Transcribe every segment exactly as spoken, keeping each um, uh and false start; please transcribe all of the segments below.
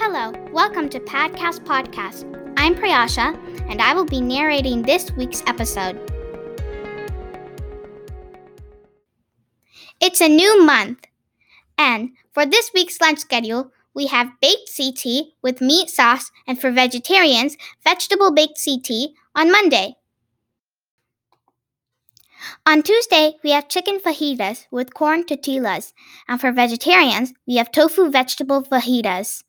Hello, welcome to Podcast Podcast. I'm Priyasha, and I will be narrating this week's episode. It's a new month, and for this week's lunch schedule, we have baked C T with meat sauce, and for vegetarians, vegetable baked C T on Monday. On Tuesday, we have chicken fajitas with corn tortillas, and for vegetarians, we have tofu vegetable fajitas.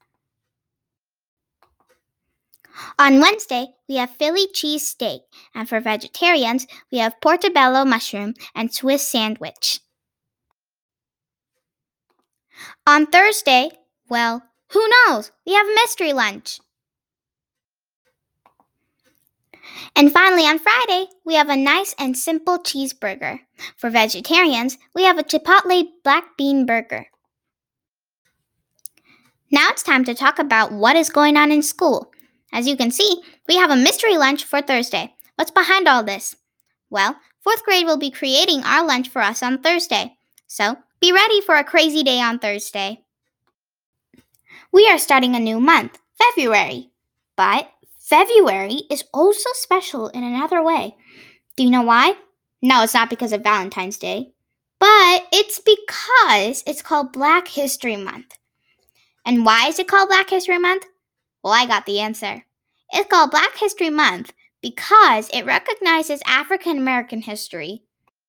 On Wednesday, we have Philly cheese steak, and for vegetarians, we have portobello mushroom and Swiss sandwich. On Thursday, well, who knows? We have mystery lunch. And finally, on Friday, we have a nice and simple cheeseburger. For vegetarians, we have a Chipotle black bean burger. Now it's time to talk about what is going on in school. As you can see, we have a mystery lunch for Thursday. What's behind all this? Well, fourth grade will be creating our lunch for us on Thursday. So, be ready for a crazy day on Thursday. We are starting a new month, February. But February is also special in another way. Do you know why? No, it's not because of Valentine's Day. But it's because it's called Black History Month. And why is it called Black History Month? Well, I got the answer. It's called Black History Month because it recognizes African American history.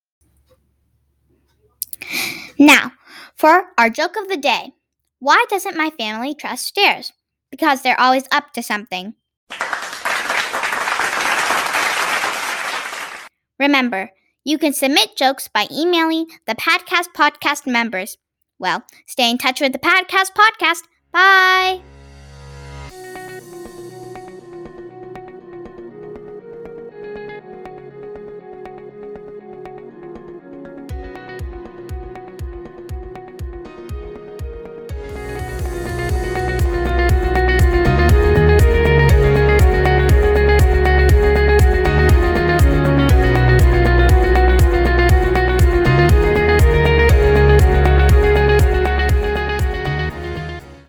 Now, for our joke of the day. Why doesn't my family trust stairs? Because they're always up to something. Remember, you can submit jokes by emailing the Podcast Podcast members. Well, stay in touch with the Podcast Podcast. Bye!